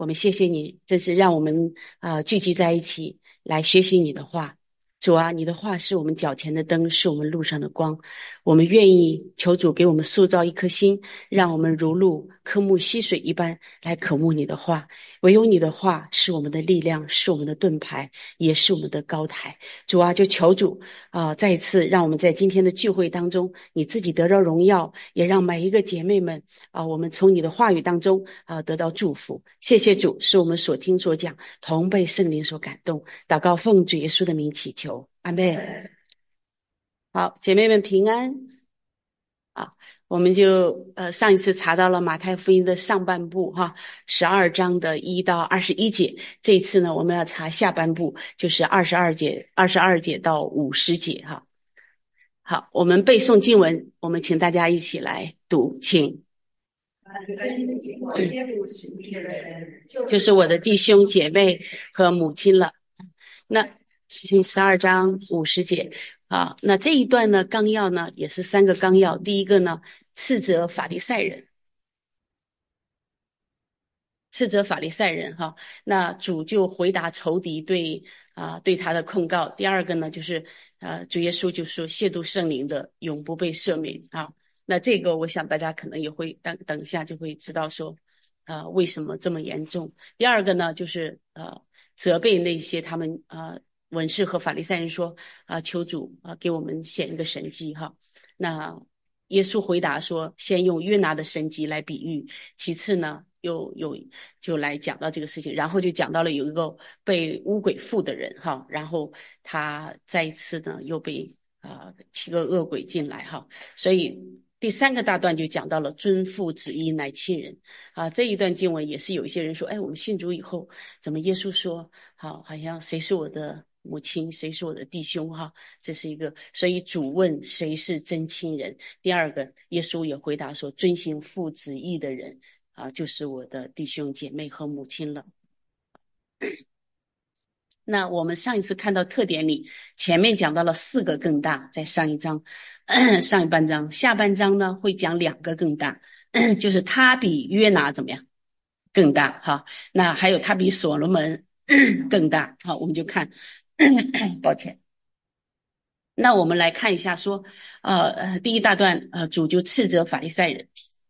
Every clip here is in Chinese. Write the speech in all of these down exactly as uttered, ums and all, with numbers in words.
我们谢谢你，真是让我们呃聚集在一起来学习你的话。主啊，你的话是我们脚前的灯，是我们路上的光。我们愿意求主给我们塑造一颗心，让我们如露渴慕溪水一般来渴慕你的话。唯有你的话是我们的力量，是我们的盾牌，也是我们的高台。主啊，就求主啊、呃，再一次让我们在今天的聚会当中，你自己得到荣耀，也让每一个姐妹们啊、呃，我们从你的话语当中啊、呃、得到祝福。谢谢主，是我们所听所讲，同被圣灵所感动。祷告奉主耶稣的名祈求，阿们。好，姐妹们平安啊！我们就呃上一次查到了马太福音的上半部哈，十二章的一到二十一节。这一次呢，我们要查下半部，就是二十二节、二十二节到五十节哈。好，我们背诵经文，我们请大家一起来读，请。就是我的弟兄姐妹和母亲了。那十二章五十节啊，那这一段呢，纲要呢也是三个纲要。第一个呢，斥责法利赛人，斥责法利赛人哈。那主就回答仇敌对啊、呃、对他的控告。第二个呢，就是呃主耶稣就说亵渎圣灵的永不被赦免啊。那这个我想大家可能也会等等一下就会知道说，呃为什么这么严重。第二个呢，就是呃责备那些他们呃文士和法利赛人说啊、呃、求主啊、呃、给我们显一个神迹哈。那耶稣回答说，先用约拿的神迹来比喻，其次呢又有就来讲到这个事情，然后就讲到了有一个被污鬼附的人哈，然后他再一次呢又被啊、呃、七个恶鬼进来哈，所以第三个大段就讲到了遵父旨意乃亲人啊。这一段经文也是有一些人说，哎，我们信主以后，怎么耶稣说好好像谁是我的母亲，谁是我的弟兄哈，这是一个，所以主问谁是真亲人。第二个，耶稣也回答说，遵行父旨意的人啊，就是我的弟兄姐妹和母亲了。那我们上一次看到特点里，前面讲到了四个更大，在上一章上一半章，下半章呢会讲两个更大，就是他比约拿怎么样更大哈，那还有他比所罗门更大。好，我们就看抱歉。那我们来看一下说呃呃第一大段呃主就斥责法利赛人，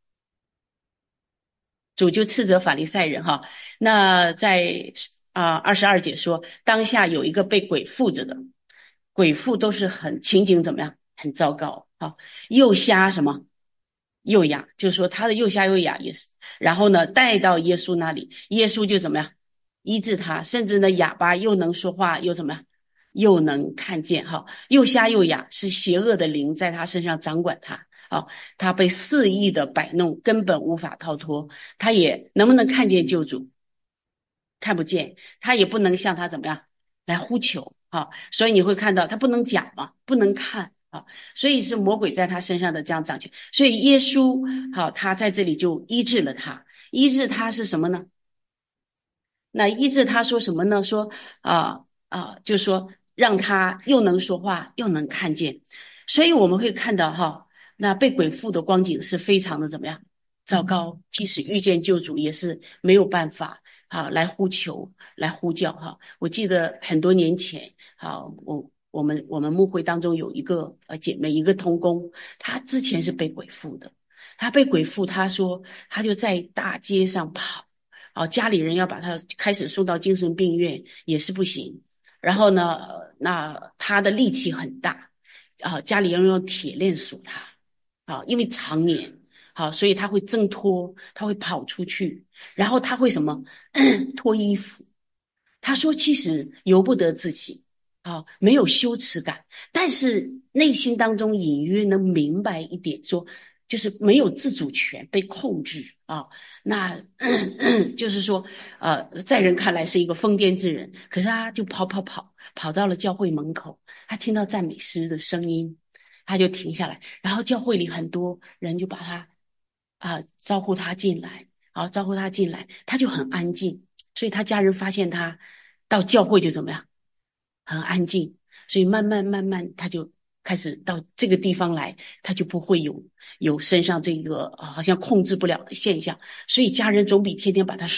主就斥责法利赛人哈。那在啊二十二节说，当下有一个被鬼附着的，鬼附都是很情景怎么样，很糟糕啊，又瞎什么又哑，就是说他的又瞎又哑也是。然后呢带到耶稣那里，耶稣就怎么样医治他，甚至呢哑巴又能说话又怎么样又能看见哈，又瞎又哑，是邪恶的灵在他身上掌管他啊，他被肆意的摆弄，根本无法逃脱。他也能不能看见救主？看不见，他也不能向他怎么样来呼求啊，所以你会看到他不能讲嘛，不能看啊，所以是魔鬼在他身上的这样掌权。所以耶稣好，他在这里就医治了他，医治他是什么呢？那医治他说什么呢？说啊啊，就说让他又能说话又能看见。所以我们会看到哈，那被鬼附的光景是非常的怎么样糟糕，即使遇见救主也是没有办法啊来呼求来呼叫哈。我记得很多年前啊，我我们我们牧会当中有一个呃姐妹，一个同工，她之前是被鬼附的，她被鬼附，她说她就在大街上跑。哦，家里人要把他开始送到精神病院也是不行。然后呢，那他的力气很大，啊，家里人用铁链锁他，啊，因为常年，好，所以他会挣脱，他会跑出去，然后他会什么脱衣服。他说，其实由不得自己，啊，没有羞耻感，但是内心当中隐约能明白一点，说。就是没有自主权，被控制啊。那咳咳就是说，呃，在人看来是一个疯癫之人，可是他就跑跑跑，跑到了教会门口，他听到赞美诗的声音，他就停下来，然后教会里很多人就把他啊、呃、招呼他进来，好招呼他进来，他就很安静，所以他家人发现他到教会就怎么样，很安静，所以慢慢慢慢他就。开始到这个地方来，他就不会有有身上这个、啊、好像控制不了的现象，所以家人总比天天把他锁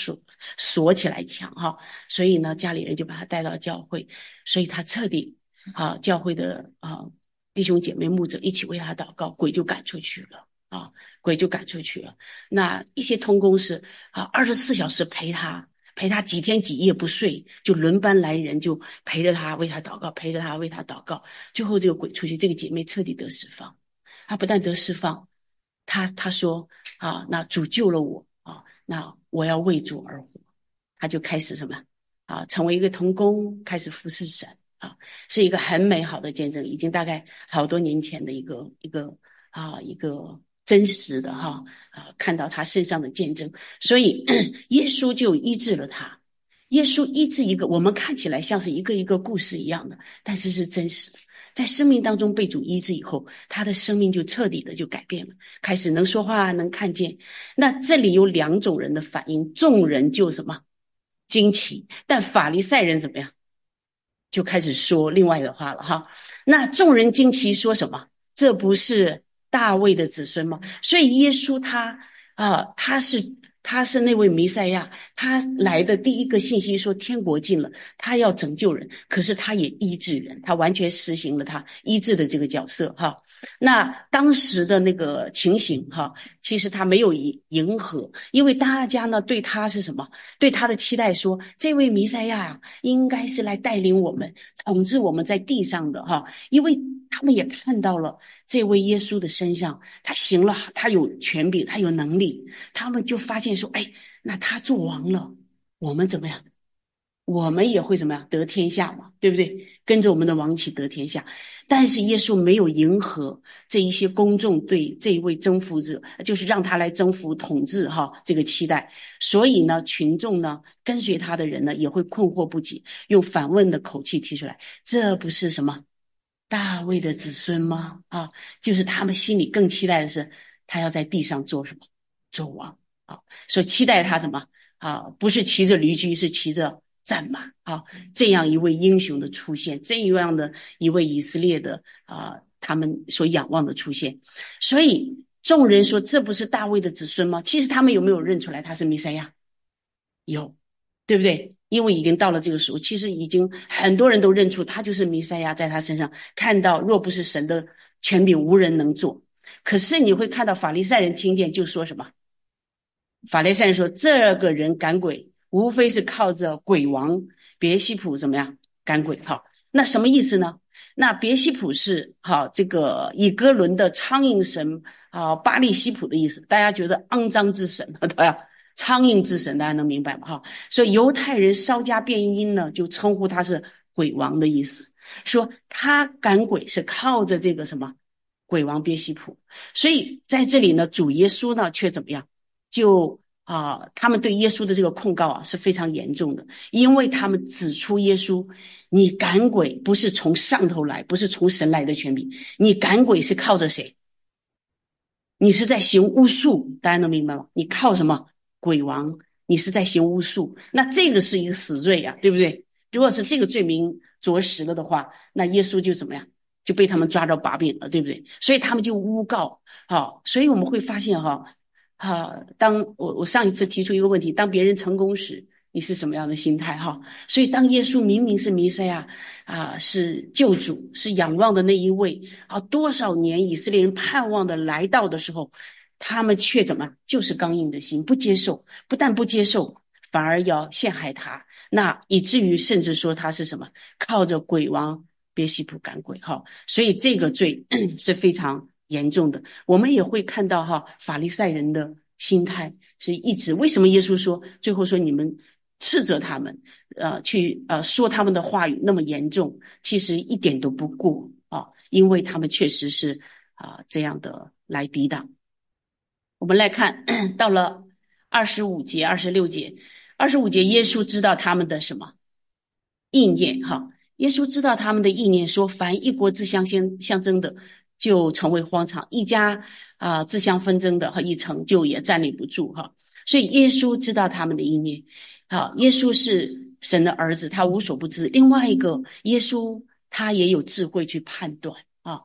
锁起来墙哈。所以呢，家里人就把他带到教会，所以他彻底啊，教会的啊弟兄姐妹牧者一起为他祷告，鬼就赶出去了啊，鬼就赶出去了。那一些同工是啊，二十四小时陪他。陪他几天几夜不睡，就轮班来人，就陪着他为他祷告，陪着他为他祷告。最后这个鬼出去，这个姐妹彻底得释放。她不但得释放，她她说啊，那主救了我啊，那我要为主而活。她就开始什么啊，成为一个同工，开始服侍神啊，是一个很美好的见证，已经大概好多年前的一个一个啊一个。真实的哈啊，看到他身上的见证，所以耶稣就医治了他。耶稣医治一个我们看起来像是一个一个故事一样的，但是是真实的。在生命当中被主医治以后，他的生命就彻底的就改变了，开始能说话，能看见。那这里有两种人的反应，众人就什么惊奇，但法利赛人怎么样，就开始说另外的话了哈。那众人惊奇说什么？这不是大卫的子孙吗？所以耶稣他啊、呃，他是他是那位弥赛亚，他来的第一个信息说天国近了，他要拯救人，可是他也医治人，他完全实行了他医治的这个角色哈。那当时的那个情形哈，其实他没有迎合，因为大家呢对他是什么？对他的期待说，这位弥赛亚啊，应该是来带领我们统治我们在地上的哈，因为他们也看到了这位耶稣的身上，他行了，他有权柄，他有能力，他们就发现说，哎，那他做王了，我们怎么样？我们也会怎么样得天下嘛，对不对？跟着我们的王一起得天下。但是耶稣没有迎合这一些公众对这一位征服者，就是让他来征服统治哈这个期待。所以呢，群众呢跟随他的人呢也会困惑不解，用反问的口气提出来，这不是什么大卫的子孙吗？啊，就是他们心里更期待的是他要在地上做什么？做王啊，所以期待他什么啊？不是骑着驴驹，是骑着战马啊！这样一位英雄的出现，这样的一位以色列的啊，他们所仰望的出现。所以众人说，这不是大卫的子孙吗？其实他们有没有认出来他是弥赛亚？有，对不对？因为已经到了这个时候，其实已经很多人都认出他就是弥赛亚，在他身上看到若不是神的权柄，无人能做。可是你会看到法利赛人听见就说什么？法利赛人说，这个人赶鬼无非是靠着鬼王别西卜怎么样赶鬼。好，那什么意思呢？那别西卜是好这个以哥伦的苍蝇神啊，巴利西卜的意思，大家觉得肮脏之神对吧？苍蝇之神，大家能明白吗？哈，所以犹太人稍加变音呢，就称呼他是鬼王的意思，说他赶鬼是靠着这个什么鬼王别西卜。所以在这里呢，主耶稣呢却怎么样？就啊、呃，他们对耶稣的这个控告啊是非常严重的，因为他们指出耶稣，你赶鬼不是从上头来，不是从神来的权柄，你赶鬼是靠着谁？你是在行巫术，大家能明白吗？你靠什么？鬼王，你是在行巫术，那这个是一个死罪啊，对不对？如果是这个罪名着实了的话，那耶稣就怎么样？就被他们抓着把柄了，对不对？所以他们就诬告，好，所以我们会发现哈，啊，当我我上一次提出一个问题，当别人成功时，你是什么样的心态哈？所以当耶稣明明是弥赛亚啊，是救主，是仰望的那一位啊，多少年以色列人盼望的来到的时候，他们却怎么就是刚硬的心，不接受，不但不接受，反而要陷害他，那以至于甚至说他是什么靠着鬼王别西卜赶鬼哈，所以这个罪是非常严重的。我们也会看到哈，法利赛人的心态是一直，为什么耶稣说最后说你们斥责他们，呃，去呃说他们的话语那么严重，其实一点都不过啊，因为他们确实是啊、呃、这样的来抵挡。我们来看到了二十五节、二十六节，二十五节，耶稣知道他们的什么意念哈？耶稣知道他们的意念，说凡一国自相相相争的，就成为荒场；一家啊、呃、自相纷争的和一城就也站立不住哈。所以耶稣知道他们的意念，好，耶稣是神的儿子，他无所不知。另外一个，耶稣他也有智慧去判断啊。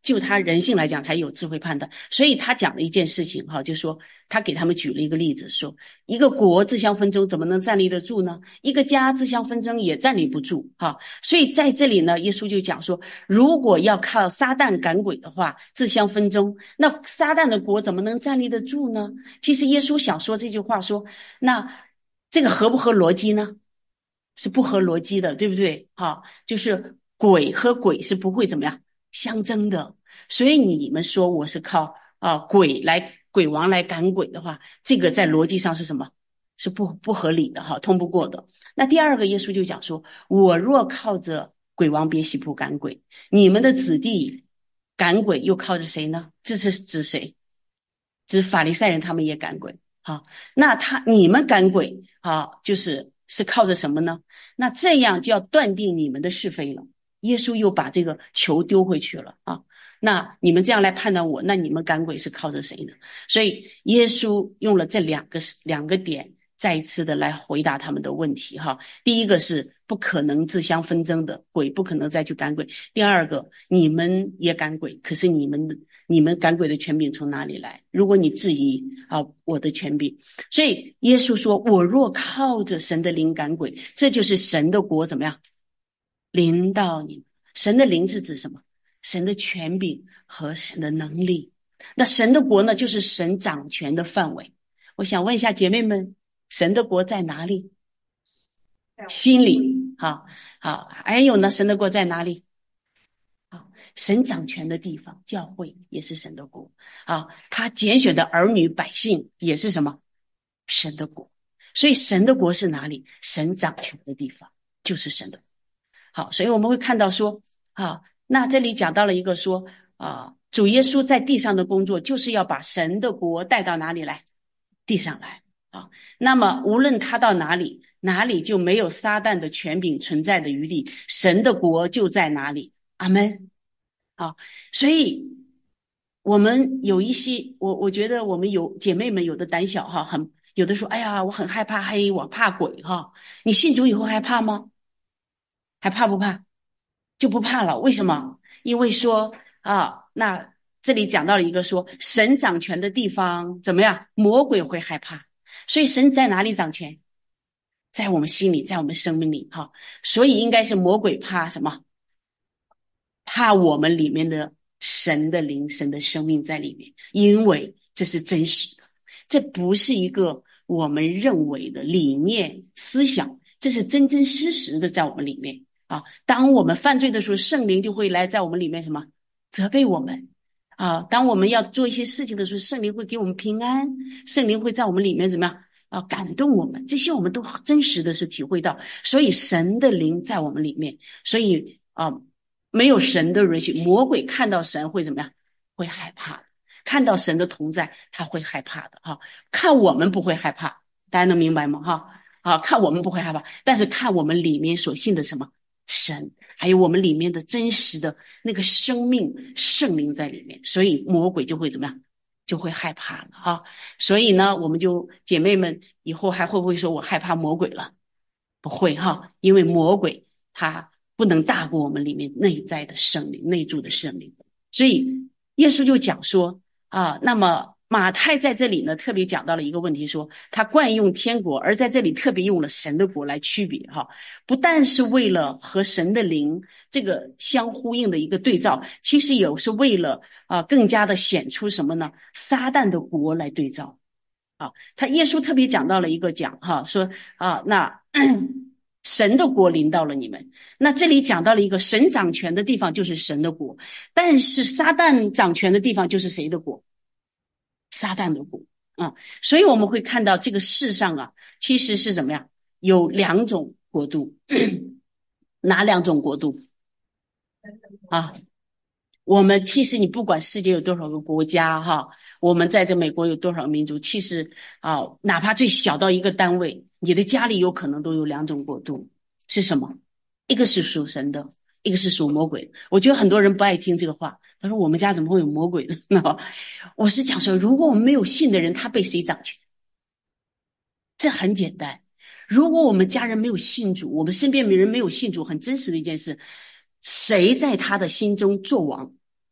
就他人性来讲，他有智慧判断，所以他讲了一件事情哈，就说他给他们举了一个例子，说一个国自相纷争，怎么能站立得住呢？一个家自相纷争也站立不住哈。所以在这里呢，耶稣就讲说，如果要靠撒旦赶鬼的话，自相纷争，那撒旦的国怎么能站立得住呢？其实耶稣想说这句话说，那这个合不合逻辑呢？是不合逻辑的，对不对？哈，就是鬼和鬼是不会怎么样相争的。所以你们说我是靠啊、呃、鬼来鬼王来赶鬼的话，这个在逻辑上是什么？是不不合理的哈，通不过的。那第二个，耶稣就讲说，我若靠着鬼王别西卜赶鬼，你们的子弟赶鬼又靠着谁呢？这是指谁？指法利赛人，他们也赶鬼。好，那他你们赶鬼啊，就是是靠着什么呢？那这样就要断定你们的是非了。耶稣又把这个球丢回去了啊。那你们这样来判断我，那你们赶鬼是靠着谁呢？所以耶稣用了这两个两个点，再一次的来回答他们的问题哈。第一个是不可能自相纷争的，鬼不可能再去赶鬼。第二个，你们也赶鬼，可是你们你们赶鬼的权柄从哪里来？如果你质疑啊我的权柄，所以耶稣说，我若靠着神的灵赶鬼，这就是神的国怎么样临到你们。神的灵是指什么？神的权柄和神的能力。那神的国呢，就是神掌权的范围。我想问一下姐妹们，神的国在哪里？心里。好好，还有呢，神的国在哪里？好，神掌权的地方，教会也是神的国。好，他拣选的儿女百姓也是什么？神的国。所以神的国是哪里？神掌权的地方就是神的国。好，所以我们会看到说，啊，那这里讲到了一个说，啊，主耶稣在地上的工作就是要把神的国带到哪里来？地上来啊。那么无论他到哪里，哪里就没有撒旦的权柄存在的余地，神的国就在哪里。阿们。好，所以我们有一些，我我觉得我们有姐妹们有的胆小哈，很有的说，哎呀，我很害怕黑，我怕鬼哈。你信主以后害怕吗？还怕不怕？就不怕了。为什么？因为说啊，那这里讲到了一个说，神掌权的地方怎么样？魔鬼会害怕。所以神在哪里掌权？在我们心里，在我们生命里哈。所以应该是魔鬼怕什么？怕我们里面的神的灵、神的生命在里面，因为这是真实的，这不是一个我们认为的理念、思想，这是真真实实的在我们里面啊。当我们犯罪的时候，圣灵就会来在我们里面什么？责备我们啊。当我们要做一些事情的时候，圣灵会给我们平安，圣灵会在我们里面怎么样啊？感动我们，这些我们都真实的是体会到。所以神的灵在我们里面，所以啊。没有神的允许，魔鬼看到神会怎么样？会害怕的。看到神的同在，他会害怕的哈。看我们不会害怕，大家能明白吗？哈啊，看我们不会害怕，但是看我们里面所信的什么神，还有我们里面的真实的那个生命圣灵在里面，所以魔鬼就会怎么样？就会害怕了哈。所以呢，我们就姐妹们以后还会不会说我害怕魔鬼了？不会哈，因为魔鬼他不能大过我们里面内在的圣灵、内住的圣灵。所以耶稣就讲说啊，那么马太在这里呢特别讲到了一个问题，说他惯用天国，而在这里特别用了神的国来区别哈，不但是为了和神的灵这个相呼应的一个对照，其实也是为了啊更加的显出什么呢？撒旦的国来对照。啊，他耶稣特别讲到了一个讲哈，说啊，那神的国临到了你们。那这里讲到了一个神掌权的地方就是神的国，但是撒旦掌权的地方就是谁的国？撒旦的国啊。所以我们会看到这个世上啊，其实是怎么样？有两种国度，哪两种国度啊？我们其实你不管世界有多少个国家哈，我们在这美国有多少民族，其实啊，哪怕最小到一个单位，你的家里有可能都有两种国度，是什么？一个是属神的，一个是属魔鬼的。我觉得很多人不爱听这个话，他说我们家怎么会有魔鬼呢？我是讲说，如果我们没有信的人，他被谁掌权？这很简单，如果我们家人没有信主，我们身边人没有信主，很真实的一件事，谁在他的心中做王？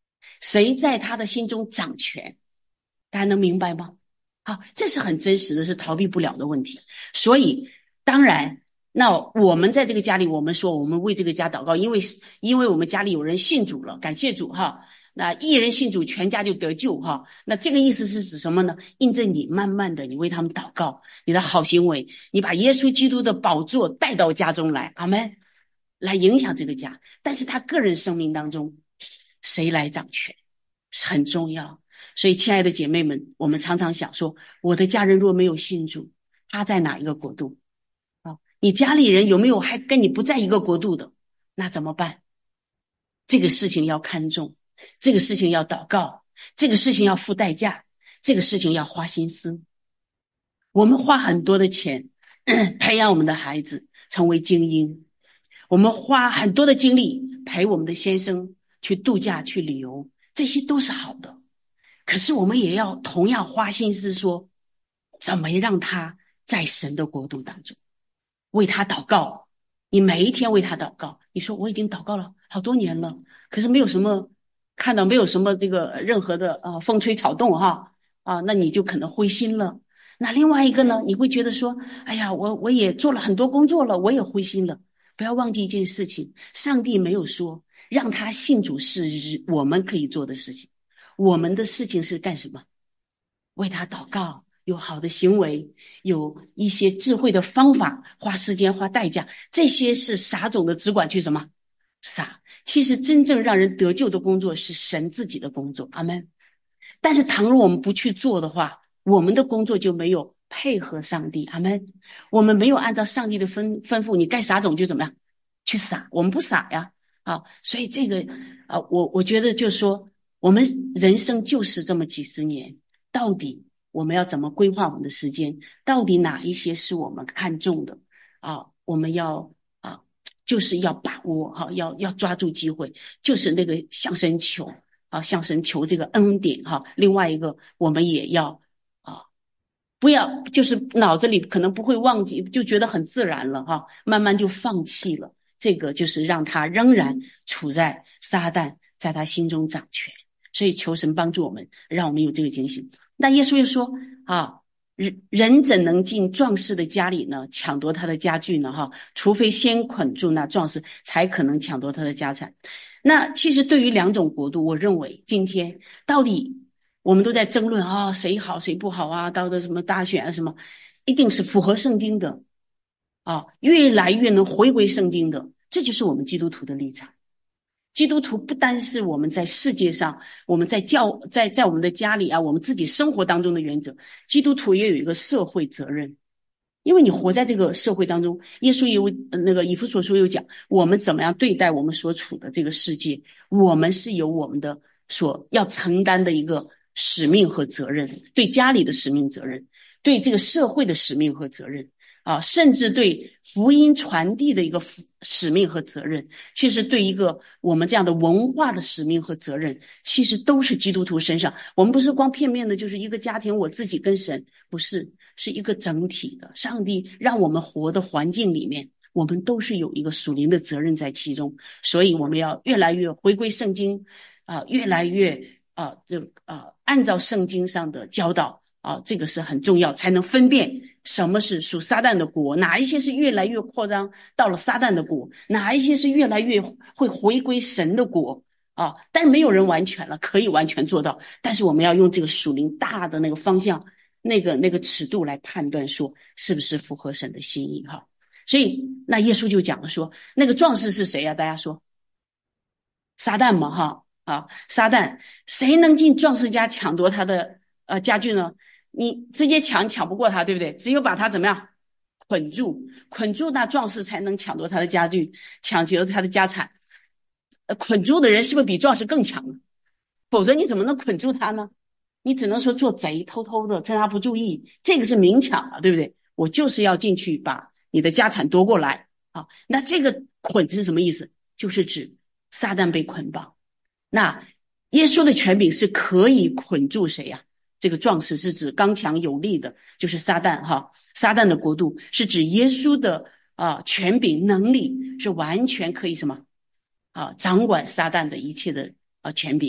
谁在他的心中掌权？大家能明白吗？好，这是很真实的，是逃避不了的问题。所以当然，那我们在这个家里，我们说我们为这个家祷告，因为因为我们家里有人信主了，感谢主哈。那一人信主，全家就得救哈。那这个意思是指什么呢？印证你慢慢的，你为他们祷告，你的好行为，你把耶稣基督的宝座带到家中来，阿们，来影响这个家。但是他个人生命当中，谁来掌权是很重要。所以亲爱的姐妹们，我们常常想说，我的家人若没有信主，他在哪一个国度？啊，你家里人有没有还跟你不在一个国度的？那怎么办？这个事情要看重，这个事情要祷告，这个事情要付代价，这个事情要花心思。我们花很多的钱培养我们的孩子成为精英，我们花很多的精力陪我们的先生去度假去旅游，这些都是好的。可是我们也要同样花心思说，怎么让他在神的国度当中，为他祷告。你每一天为他祷告，你说我已经祷告了好多年了，可是没有什么看到，没有什么这个任何的呃风吹草动哈啊，那你就可能灰心了。那另外一个呢，你会觉得说，哎呀，我我也做了很多工作了，我也灰心了。不要忘记一件事情，上帝没有说让他信主是我们可以做的事情，我们的事情是干什么？为他祷告，有好的行为，有一些智慧的方法，花时间花代价，这些是撒种的只管去什么撒。其实真正让人得救的工作是神自己的工作，阿们。但是倘若我们不去做的话，我们的工作就没有配合上帝，阿们。我们没有按照上帝的吩吩咐，你该撒种就怎么样去撒，我们不撒呀啊。所以这个啊，我我觉得就是说，我们人生就是这么几十年，到底我们要怎么规划我们的时间？到底哪一些是我们看重的啊？我们要啊，就是要把握哈，要要抓住机会，就是那个向神求啊，向神求这个恩典哈。另外一个，我们也要啊，不要就是脑子里可能不会忘记，就觉得很自然了哈，慢慢就放弃了。这个就是让他仍然处在撒旦在他心中掌权。所以求神帮助我们，让我们有这个警醒。那耶稣又说啊，人人怎能进壮士的家里呢，抢夺他的家具呢？哈，除非先捆住那壮士，才可能抢夺他的家产。那其实对于两种国度，我认为今天到底我们都在争论啊，谁好谁不好啊，到的什么大选啊什么，一定是符合圣经的啊，越来越能回归圣经的，这就是我们基督徒的立场。基督徒不单是我们在世界上，我们在教在在我们的家里啊，我们自己生活当中的原则，基督徒也有一个社会责任。因为你活在这个社会当中，耶稣也有那个以弗所书有讲，我们怎么样对待我们所处的这个世界，我们是有我们的所要承担的一个使命和责任，对家里的使命责任，对这个社会的使命和责任啊，甚至对福音传递的一个使命和责任，其实对一个我们这样的文化的使命和责任，其实都是基督徒身上。我们不是光片面的就是一个家庭我自己跟神，不是，是一个整体的。上帝让我们活的环境里面，我们都是有一个属灵的责任在其中。所以我们要越来越回归圣经啊、呃，越来越啊、呃，就啊、呃，按照圣经上的教导啊，这个是很重要，才能分辨什么是属撒旦的国，哪一些是越来越扩张到了撒旦的国，哪一些是越来越会回归神的国啊。但是没有人完全了，可以完全做到，但是我们要用这个属灵大的那个方向，那个那个尺度来判断说是不是符合神的心意哈。所以那耶稣就讲了说，那个壮士是谁呀、啊？大家说撒旦嘛哈啊，撒旦，谁能进壮士家抢夺他的呃家具呢？你直接抢抢不过他，对不对？只有把他怎么样捆住，捆住那壮士才能抢夺他的家具，抢夺他的家产。呃，捆住的人是不是比壮士更强呢？否则你怎么能捆住他呢？你只能说做贼，偷偷的趁他不注意，这个是明抢了，对不对？我就是要进去把你的家产夺过来啊。那这个捆是什么意思？就是指撒旦被捆绑。那耶稣的权柄是可以捆住谁呀、啊？这个壮士是指刚强有力的，就是撒旦哈。撒旦的国度是指耶稣的啊、呃、权柄能力是完全可以什么啊掌管撒旦的一切的啊权柄。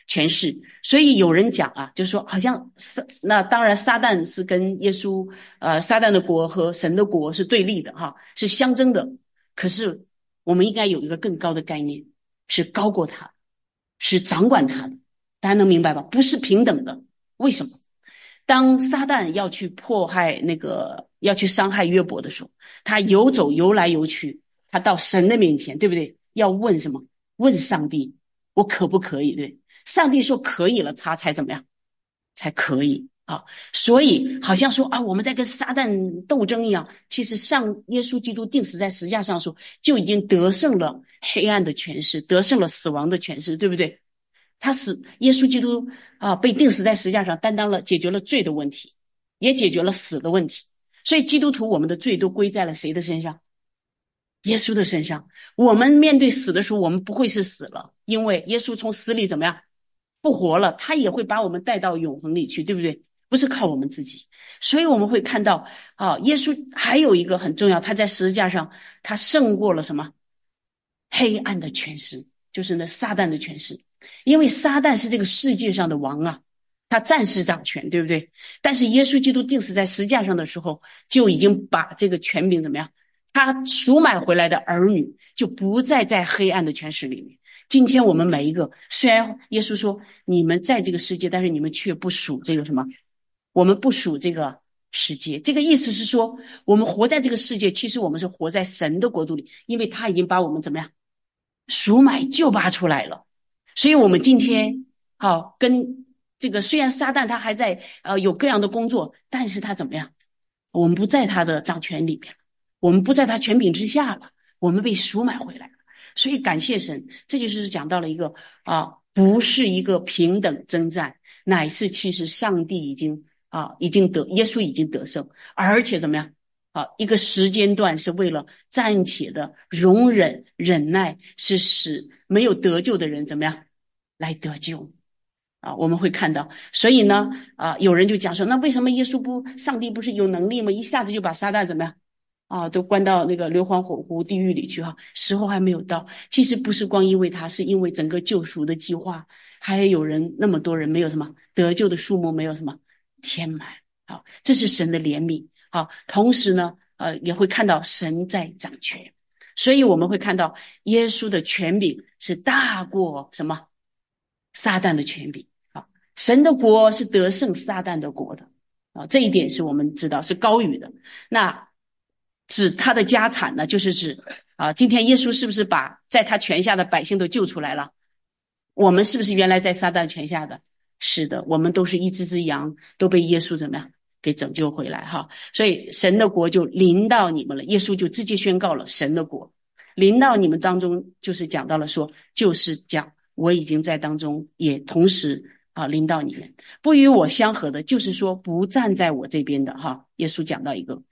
权势。所以有人讲啊，就是说好像那当然撒旦是跟耶稣呃撒旦的国和神的国是对立的哈，是相争的。可是我们应该有一个更高的概念，是高过他，是掌管他的。大家能明白吧？不是平等的。为什么？当撒旦要去迫害那个要去伤害约伯的时候，他游走游来游去，他到神的面前，对不对？要问什么？问上帝，我可不可以？对，上帝说可以了，他才怎么样？才可以啊。所以好像说啊，我们在跟撒旦斗争一样，其实上耶稣基督钉死在十字架上的时候，就已经得胜了黑暗的权势，得胜了死亡的权势，对不对？他死，耶稣基督啊，被钉死在十字架上，担当了解决了罪的问题，也解决了死的问题。所以基督徒我们的罪都归在了谁的身上？耶稣的身上。我们面对死的时候，我们不会是死了，因为耶稣从死里怎么样复活了，他也会把我们带到永恒里去，对不对？不是靠我们自己。所以我们会看到啊，耶稣还有一个很重要，他在十字架上他胜过了什么？黑暗的权势，就是那撒旦的权势。因为撒旦是这个世界上的王啊，他暂时掌权，对不对？但是耶稣基督钉死在十字架上的时候，就已经把这个权柄怎么样？他赎买回来的儿女就不再在黑暗的权势里面。今天我们每一个，虽然耶稣说你们在这个世界，但是你们却不属这个什么？我们不属这个世界。这个意思是说，我们活在这个世界，其实我们是活在神的国度里，因为他已经把我们怎么样？赎买救拔出来了。所以我们今天好跟这个，虽然撒旦他还在呃有各样的工作，但是他怎么样？我们不在他的掌权里面，我们不在他权柄之下了，我们被赎买回来了。所以感谢神，这就是讲到了一个啊，不是一个平等征战，乃是其实上帝已经啊已经得，耶稣已经得胜，而且怎么样？啊，一个时间段是为了暂且的容忍忍耐，是使没有得救的人怎么样来得救啊？我们会看到，所以呢，啊，有人就讲说，那为什么耶稣不，上帝不是有能力吗？一下子就把撒旦怎么样啊，都关到那个硫磺火湖地狱里去哈？时候还没有到。其实不是光因为他，是因为整个救赎的计划，还有人那么多人没有什么得救的数目没有什么填满啊，这是神的怜悯。好，同时呢，呃，也会看到神在掌权，所以我们会看到耶稣的权柄是大过什么？撒旦的权柄。好，神的国是得胜撒旦的国的啊，这一点是我们知道是高于的。那指他的家产呢，就是指啊，今天耶稣是不是把在他权下的百姓都救出来了？我们是不是原来在撒旦权下的？是的，我们都是一只只羊，都被耶稣怎么样？给拯救回来哈，所以神的国就临到你们了。耶稣就直接宣告了神的国临到你们当中，就是讲到了说，就是讲我已经在当中，也同时啊临到你们。不与我相合的，就是说不站在我这边的哈。耶稣讲到一个，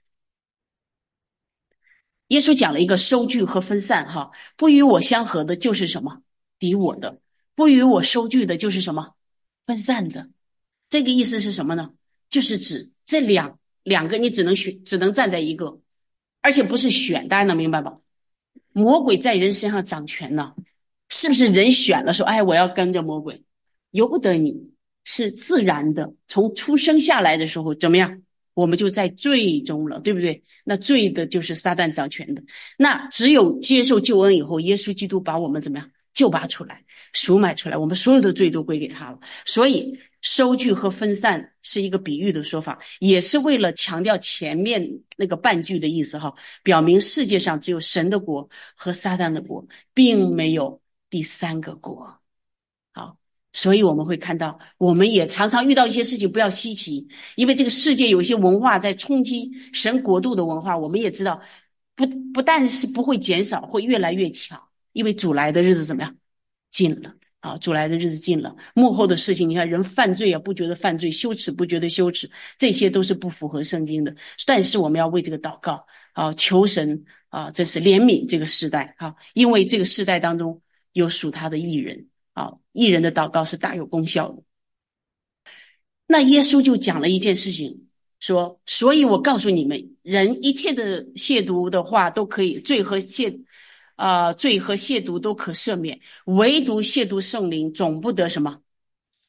耶稣讲了一个收据和分散哈。不与我相合的，就是什么？敌我的；不与我收据的，就是什么？分散的。这个意思是什么呢？就是指这两两个你只能选，只能站在一个，而且不是选，大家能明白吗？魔鬼在人身上掌权呢，是不是人选了说，哎，我要跟着魔鬼？由不得你，是自然的。从出生下来的时候怎么样？我们就在罪中了，对不对？那罪的就是撒旦掌权的。那只有接受救恩以后，耶稣基督把我们怎么样救拔出来，赎买出来，我们所有的罪都归给他了。所以收据和分散是一个比喻的说法，也是为了强调前面那个半句的意思哈，表明世界上只有神的国和撒旦的国，并没有第三个国。好，所以我们会看到，我们也常常遇到一些事情，不要稀奇，因为这个世界有一些文化在冲击神国度的文化，我们也知道，不不但是不会减少，会越来越强，因为主来的日子怎么样？近了。啊，主来的日子近了，幕后的事情，你看人犯罪啊，不觉得犯罪，羞耻不觉得羞耻，这些都是不符合圣经的。但是我们要为这个祷告啊，求神啊，这是怜悯这个世代啊，因为这个世代当中有属他的义人啊，义人的祷告是大有功效的。那耶稣就讲了一件事情，说，所以我告诉你们，人一切的亵渎的话都可以，罪和亵啊、呃，罪和亵渎都可赦免，唯独亵渎圣灵，总不得什么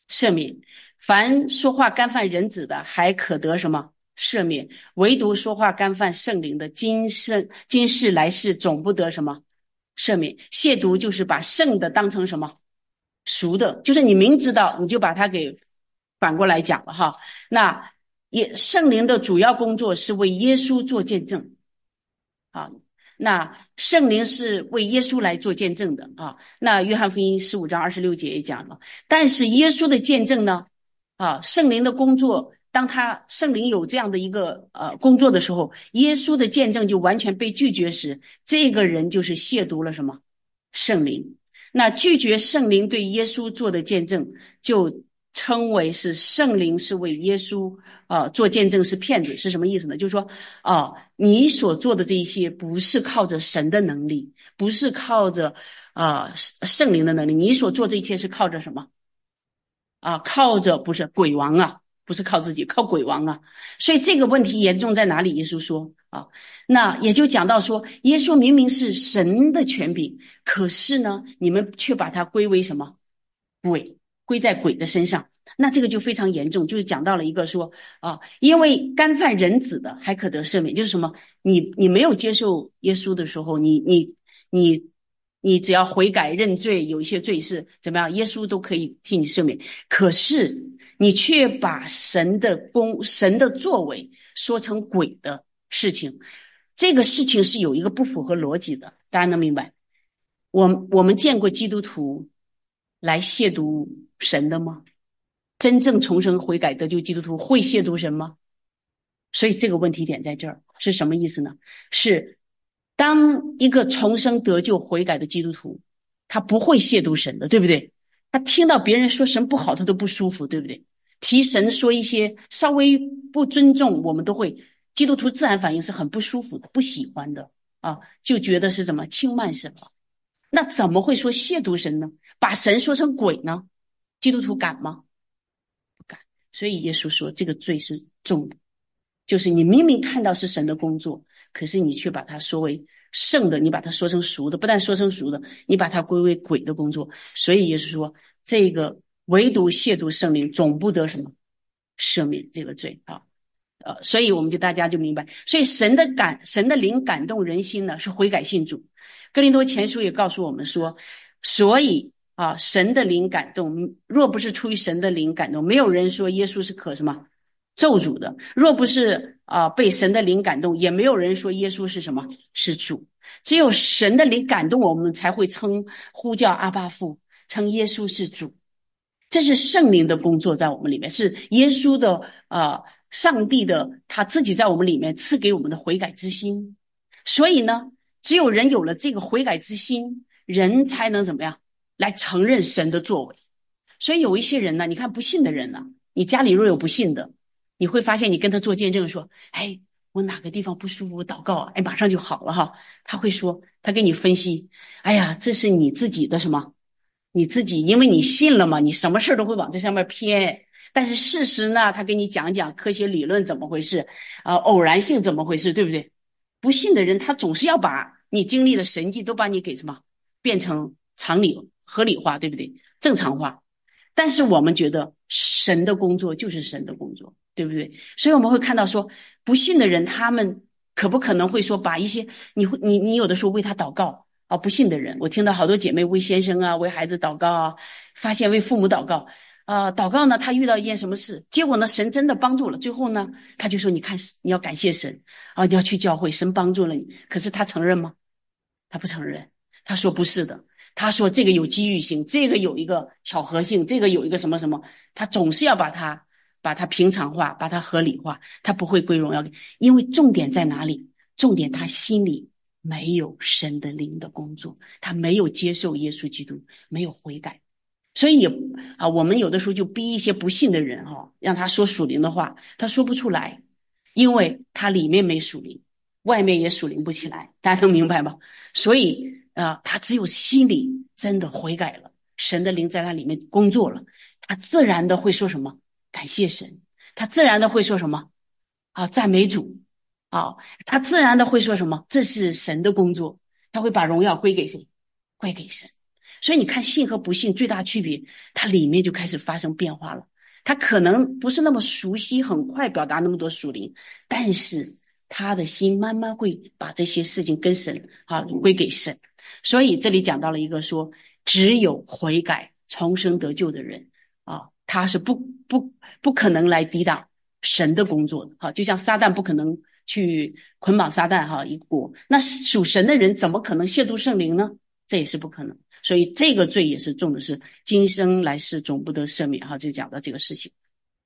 赦免。凡说话干犯人子的，还可得什么？赦免。唯独说话干犯圣灵的，今生今世来世总不得什么？赦免。亵渎就是把圣的当成什么？熟的，就是你明知道你就把它给反过来讲了哈。那也圣灵的主要工作是为耶稣做见证啊。那圣灵是为耶稣来做见证的啊。那约翰福音十五章二十六节也讲了，但是耶稣的见证呢，啊，圣灵的工作，当他圣灵有这样的一个呃工作的时候，耶稣的见证就完全被拒绝时，这个人就是亵渎了什么？圣灵。那拒绝圣灵对耶稣做的见证，就称为是圣灵是为耶稣呃做见证是骗子。是什么意思呢？就是说啊、呃，你所做的这一些不是靠着神的能力，不是靠着啊、呃、圣灵的能力，你所做这一切是靠着什么？啊，靠着不是鬼王啊，不是靠自己，靠鬼王啊。所以这个问题严重在哪里？耶稣说啊，那也就讲到说，耶稣明明是神的权柄，可是呢，你们却把它归为什么？鬼，归在鬼的身上。那这个就非常严重，就是讲到了一个说啊，因为干犯人子的还可得赦免，就是什么？你你没有接受耶稣的时候，你你你你只要悔改认罪，有一些罪是怎么样，耶稣都可以替你赦免。可是你却把神的功、神的作为说成鬼的事情，这个事情是有一个不符合逻辑的，大家能明白？我我们见过基督徒来亵渎神的吗？真正重生悔改得救基督徒会亵渎神吗？所以这个问题点在这儿是什么意思呢？是当一个重生得救悔改的基督徒，他不会亵渎神的，对不对？他听到别人说神不好，他都不舒服，对不对？提神说一些稍微不尊重，我们都会，基督徒自然反应是很不舒服的，不喜欢的啊，就觉得是怎么轻慢神了。那怎么会说亵渎神呢？把神说成鬼呢？基督徒敢吗？不敢。所以耶稣说这个罪是重的，就是你明明看到是神的工作，可是你却把它说为圣的，你把它说成俗的，不但说成俗的，你把它归为鬼的工作。所以耶稣说这个唯独亵渎圣灵总不得什么赦免这个罪啊。呃，所以我们就大家就明白，所以神的感神的灵感动人心呢，是悔改信主。哥林多前书也告诉我们说，所以啊，神的灵感动，若不是出于神的灵感动，没有人说耶稣是可什么咒诅的；若不是啊被神的灵感动，也没有人说耶稣是什么是主。只有神的灵感动我们，才会称呼叫阿爸父，称耶稣是主。这是圣灵的工作在我们里面，是耶稣的呃上帝的他自己在我们里面赐给我们的悔改之心。所以呢，只有人有了这个悔改之心，人才能怎么样来承认神的作为。所以有一些人呢，你看不信的人呢，你家里若有不信的，你会发现你跟他做见证说，哎，我哪个地方不舒服，我祷告啊，哎，马上就好了哈。他会说，他给你分析，哎呀，这是你自己的什么？你自己因为你信了嘛，你什么事都会往这上面偏。但是事实呢，他给你讲讲科学理论怎么回事，呃，偶然性怎么回事，对不对？不信的人，他总是要把你经历的神迹都把你给什么变成常理合理化，对不对？正常化。但是我们觉得神的工作就是神的工作，对不对？所以我们会看到说，不信的人，他们可不可能会说把一些你会你你有的时候为他祷告啊，不信的人，我听到好多姐妹为先生啊，为孩子祷告啊，发现为父母祷告啊、呃，祷告呢，他遇到一件什么事，结果呢，神真的帮助了，最后呢，他就说，你看，你要感谢神啊，你要去教会，神帮助了你。可是他承认吗？他不承认，他说不是的。他说这个有机遇性，这个有一个巧合性，这个有一个什么什么，他总是要把它把它平常化，把它合理化，他不会归荣耀给。因为重点在哪里？重点他心里没有神的灵的工作，他没有接受耶稣基督，没有悔改。所以也啊，我们有的时候就逼一些不信的人哈、哦，让他说属灵的话，他说不出来，因为他里面没属灵，外面也属灵不起来，大家能明白吗？所以啊、呃，他只有心里真的悔改了，神的灵在他里面工作了，他自然的会说什么？感谢神。他自然的会说什么？啊，赞美主。啊，他自然的会说什么？这是神的工作，他会把荣耀归给谁？归给神。 所以你看信和不信最大区别，它里面就开始发生变化了。他可能不是那么熟悉，很快表达那么多属灵，但是他的心慢慢会把这些事情跟神啊归给神。所以这里讲到了一个说，只有悔改重生得救的人啊，他是不不不可能来抵挡神的工作的哈、啊，就像撒旦不可能去捆绑撒旦哈、啊、一股，那属神的人怎么可能亵渎圣灵呢？这也是不可能。所以这个罪也是重的是今生来世总不得赦免哈，就讲到这个事情。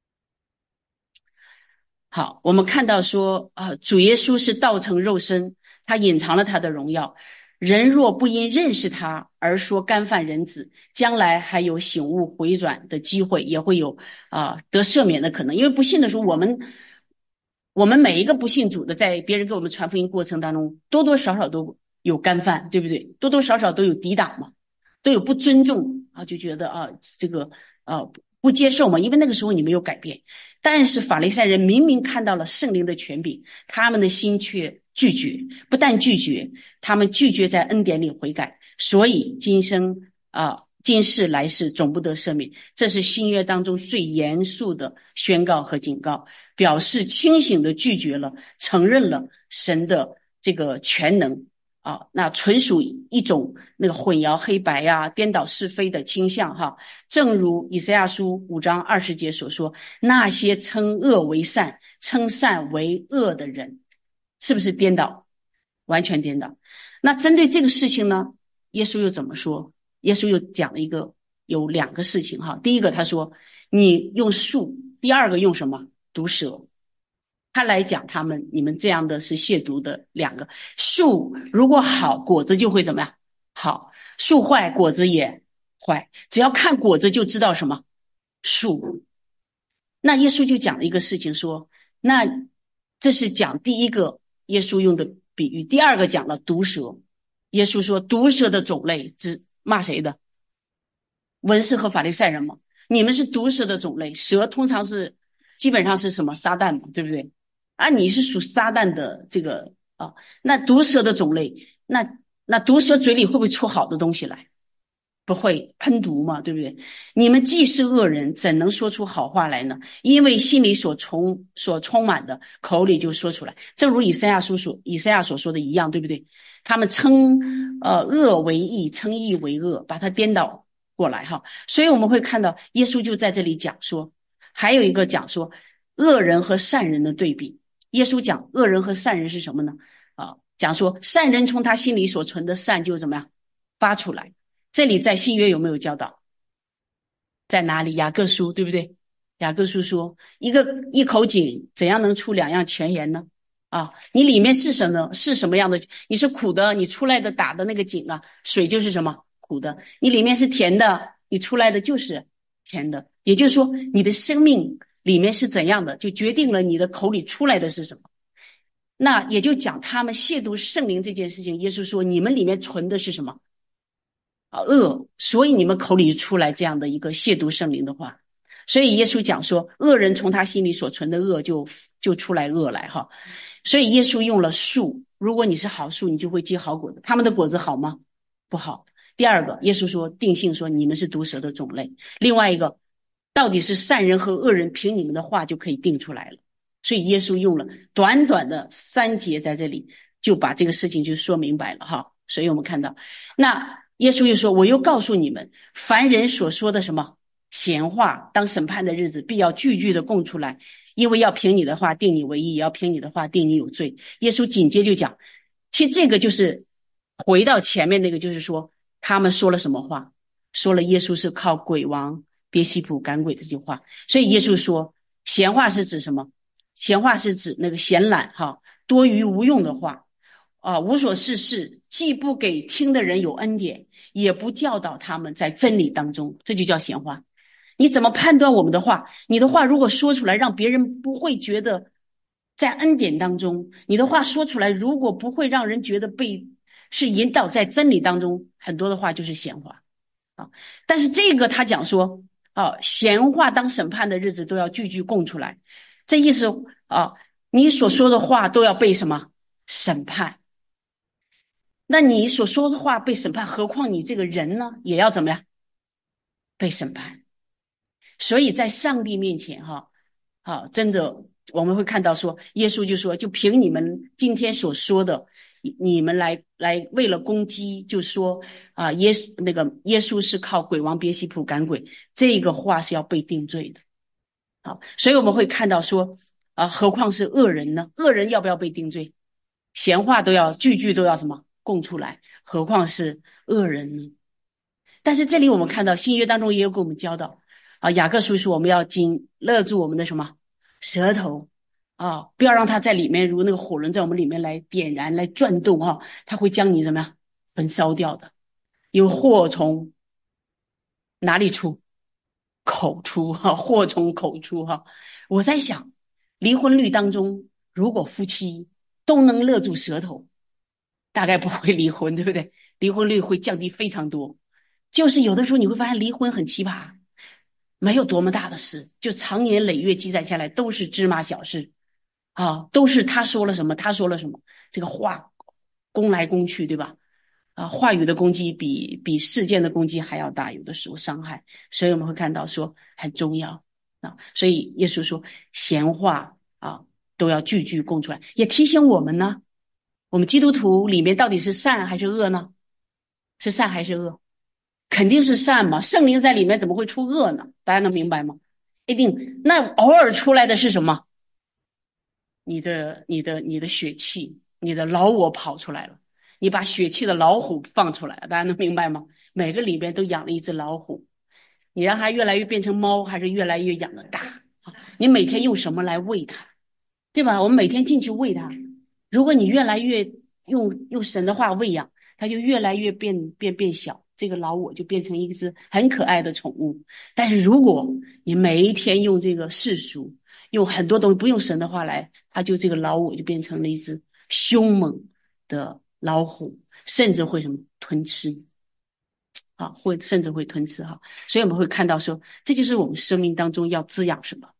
好，我们看到说啊、呃，主耶稣是道成肉身，他隐藏了他的荣耀。人若不因认识他而说干犯人子，将来还有醒悟回转的机会，也会有啊、呃、得赦免的可能。因为不信的时候，我们我们每一个不信主的，在别人给我们传福音过程当中，多多少少都有干犯，对不对？多多少少都有抵挡嘛。都有不尊重啊，就觉得啊，这个啊不接受嘛，因为那个时候你没有改变。但是法利赛人明明看到了圣灵的权柄，他们的心却拒绝，不但拒绝，他们拒绝在恩典里悔改，所以今生啊今世来世总不得赦免。这是新约当中最严肃的宣告和警告，表示清醒的拒绝了，承认了神的这个全能。啊，那纯属一种那个混淆黑白呀、啊、颠倒是非的倾向哈。正如以赛亚书五章二十节所说，那些称恶为善、称善为恶的人，是不是颠倒？完全颠倒。那针对这个事情呢，耶稣又怎么说？耶稣又讲了一个有两个事情哈。第一个他说，你用树；第二个用什么？毒蛇。他来讲他们你们这样的是亵渎的两个。树如果好，果子就会怎么样？好。树坏，果子也坏。只要看果子就知道什么？树。那耶稣就讲了一个事情说，那这是讲第一个耶稣用的比喻。第二个讲了毒蛇。耶稣说毒蛇的种类指骂谁的？文士和法利赛人嘛。你们是毒蛇的种类，蛇通常是基本上是什么？撒旦嘛，对不对？啊，你是属撒旦的这个啊，那毒蛇的种类，那那毒蛇嘴里会不会出好的东西来？不会，喷毒嘛，对不对？你们既是恶人，怎能说出好话来呢？因为心里所充所充满的，口里就说出来。正如以赛亚书所以赛亚所说的一样，对不对？他们称呃恶为义，称义为恶，把它颠倒过来哈。所以我们会看到耶稣就在这里讲说，还有一个讲说恶人和善人的对比。耶稣讲恶人和善人是什么呢？啊，讲说善人从他心里所存的善就怎么样发出来。这里在新约有没有教导？在哪里？雅各书，对不对？雅各书说，一个一口井怎样能出两样泉源呢？啊，你里面是什么？是什么样的？你是苦的，你出来的打的那个井啊，水就是什么？苦的。你里面是甜的，你出来的就是甜的。也就是说，你的生命里面是怎样的，就决定了你的口里出来的是什么。那也就讲他们亵渎圣灵这件事情，耶稣说你们里面存的是什么？啊，恶，所以你们口里出来这样的一个亵渎圣灵的话。所以耶稣讲说，恶人从他心里所存的恶就就出来恶来哈。所以耶稣用了树，如果你是好树，你就会结好果子。他们的果子好吗？不好。第二个，耶稣说定性说你们是毒蛇的种类。另外一个，到底是善人和恶人，凭你们的话就可以定出来了。所以耶稣用了短短的三节在这里就把这个事情就说明白了哈。所以我们看到，那耶稣又说，我又告诉你们，凡人所说的什么闲话，当审判的日子必要句句的供出来，因为要凭你的话定你为义，也要凭你的话定你有罪。耶稣紧接就讲，其实这个就是回到前面那个，就是说他们说了什么话，说了耶稣是靠鬼王别西卜赶鬼的这句话。所以耶稣说闲话是指什么？闲话是指那个闲懒哈，多余无用的话啊，无所事事，既不给听的人有恩典，也不教导他们在真理当中，这就叫闲话。你怎么判断我们的话？你的话如果说出来让别人不会觉得在恩典当中，你的话说出来如果不会让人觉得被是引导在真理当中，很多的话就是闲话啊。但是这个他讲说啊，闲话当审判的日子都要句句供出来，这意思啊，你所说的话都要被什么审判。 那你所说的话被审判，何况你这个人呢，也要怎么样被审判？所以在上帝面前哈，啊，真的我们会看到说，耶稣就说，就凭你们今天所说的，你们来来为了攻击，就说啊，耶稣那个耶稣是靠鬼王别西卜赶鬼，这个话是要被定罪的。好，所以我们会看到说，啊，何况是恶人呢？恶人要不要被定罪？闲话都要句句都要什么供出来，何况是恶人呢？但是这里我们看到新约当中也有给我们教导啊，雅各书说我们要紧勒住我们的什么舌头啊，不要让它在里面如那个火轮在我们里面来点燃来转动啊，它会将你怎么样焚烧掉的。有祸从哪里出？口出哈，祸从口出哈。我在想，离婚率当中，如果夫妻都能勒住舌头，大概不会离婚，对不对？离婚率会降低非常多。就是有的时候你会发现离婚很奇葩，没有多么大的事，就长年累月积攒下来都是芝麻小事啊，都是他说了什么，他说了什么，这个话攻来攻去，对吧？啊，话语的攻击比比事件的攻击还要大，有的时候伤害，所以我们会看到说很重要啊。所以耶稣说闲话啊都要句句供出来，也提醒我们呢，我们基督徒里面到底是善还是恶呢？是善还是恶？肯定是善嘛，圣灵在里面怎么会出恶呢？大家能明白吗？一定。那偶尔出来的是什么？你的你的你的血气，你的老我跑出来了，你把血气的老虎放出来了，大家能明白吗？每个里边都养了一只老虎，你让它越来越变成猫，还是越来越养的大？你每天用什么来喂它，对吧？我们每天进去喂它，如果你越来越用用神的话喂养，它就越来越变变变小，这个老我就变成一只很可爱的宠物。但是如果你每一天用这个世俗，用很多东西不用神的话来，它就这个老我就变成了一只凶猛的老虎，甚至会什么吞吃啊，会甚至会吞吃哈。所以我们会看到说，这就是我们生命当中要滋养什么。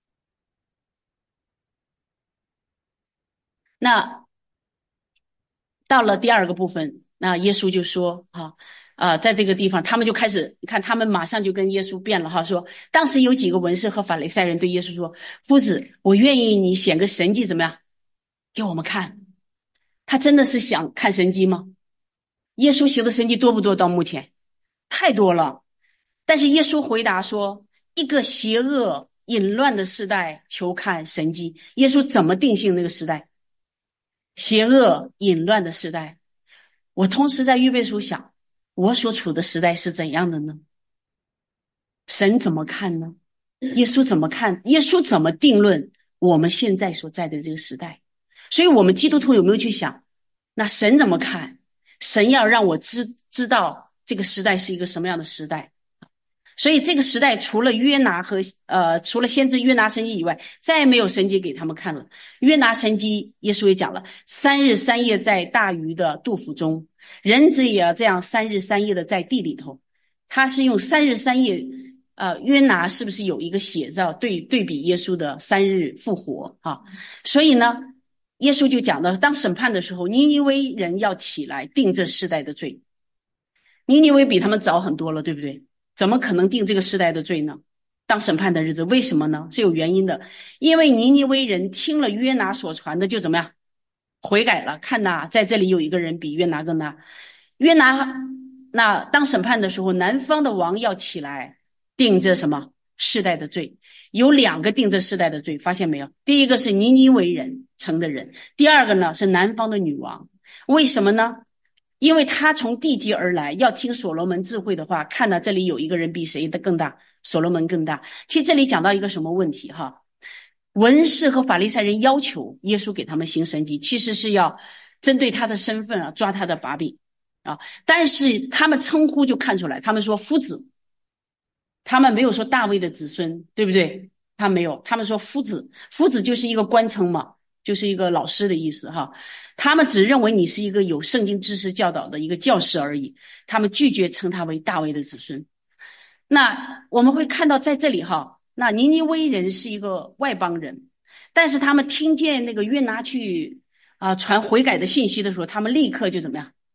那到了第二个部分，那耶稣就说哈，呃，在这个地方他们就开始，你看他们马上就跟耶稣辩了哈，说当时有几个文士和法利赛人对耶稣说，夫子，我愿意你显个神迹怎么样给我们看。他真的是想看神迹吗？耶稣行的神迹多不多？到目前太多了。但是耶稣回答说，一个邪恶淫乱的时代求看神迹。耶稣怎么定性那个时代？邪恶淫乱的时代。我同时在预备书想，我所处的时代是怎样的呢？神怎么看呢？耶稣怎么看？耶稣怎么定论我们现在所在的这个时代？所以我们基督徒有没有去想，那神怎么看？神要让我知知道这个时代是一个什么样的时代。所以这个时代除了约拿和呃除了先知约拿神迹以外，再也没有神迹给他们看了。约拿神迹耶稣也讲了，三日三夜在大鱼的肚腹中，人子也要这样三日三夜的在地里头。他是用三日三夜，呃，约拿是不是有一个写照对对比耶稣的三日复活啊？所以呢，耶稣就讲到，当审判的时候，尼尼微人要起来定这世代的罪。尼尼微比他们早很多了，对不对？怎么可能定这个世代的罪呢？当审判的日子，为什么呢？是有原因的，因为尼尼微人听了约拿所传的，就怎么样悔改了。看呐，在这里有一个人比约拿更大。约拿那当审判的时候，南方的王要起来定这什么世代的罪，有两个定这世代的罪，发现没有？第一个是尼尼微人城的人，第二个呢是南方的女王。为什么呢？因为他从地极而来，要听所罗门智慧的话。看到这里有一个人比谁的更大？所罗门更大。其实这里讲到一个什么问题哈？文士和法利赛人要求耶稣给他们行神迹，其实是要针对他的身份啊，抓他的把柄啊。但是他们称呼就看出来，他们说夫子，他们没有说大卫的子孙，对不对？他没有，他们说夫子，夫子就是一个官称嘛，就是一个老师的意思哈。他们只认为你是一个有圣经知识教导的一个教师而已，他们拒绝称他为大卫的子孙。那我们会看到在这里哈，那尼尼微人是一个外邦人，但是他们听见那个约拿去啊、呃、传悔改的信息的时候，他们立刻就怎么样